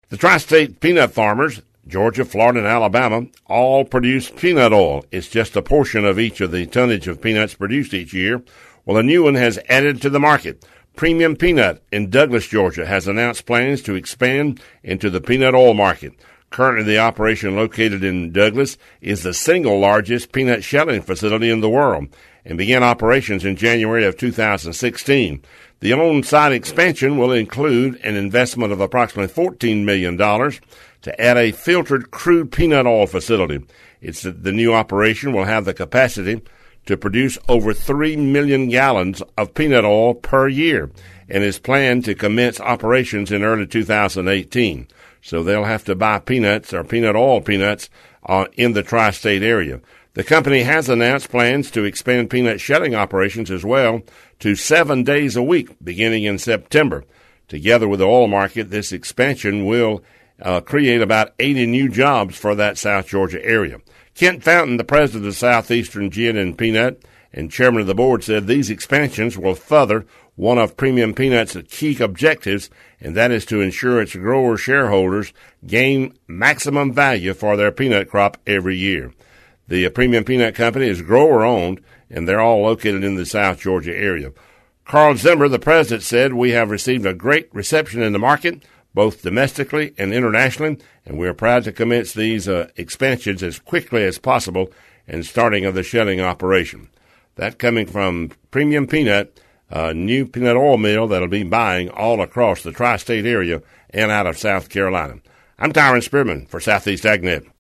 The tri-state peanut farmers, Georgia, Florida, and Alabama, all produce peanut oil. It's just a portion of each of the tonnage of peanuts produced each year. Well, a new one has added to the market. Premium Peanut in Douglas, Georgia, has announced plans to expand into the peanut oil market. Currently, the operation located in Douglas is the single largest peanut shelling facility in the world and began operations in January of 2016. The on-site expansion will include an investment of approximately $14 million to add a filtered crude peanut oil facility. The new operation will have the capacity to produce over 3 million gallons of peanut oil per year and is planned to commence operations in early 2018. So they'll have to buy peanuts or peanut oil peanuts in the tri-state area. The company has announced plans to expand peanut shelling operations as well to 7 days a week beginning in September. Together with the oil market, this expansion will create about 80 new jobs for that South Georgia area. Kent Fountain, the president of Southeastern Gin and Peanut and chairman of the board, said these expansions will further one of Premium Peanut's key objectives, and that is to ensure its grower shareholders gain maximum value for their peanut crop every year. The Premium Peanut Company is grower-owned, and they're all located in the South Georgia area. Carl Zimmer, the president, said, "We have received a great reception in the market, both domestically and internationally, and we are proud to commence these expansions as quickly as possible and starting of the shelling operation." That coming from Premium Peanut, a new peanut oil mill that'll be buying all across the tri-state area and out of South Carolina. I'm Tyron Spearman for Southeast AgNet.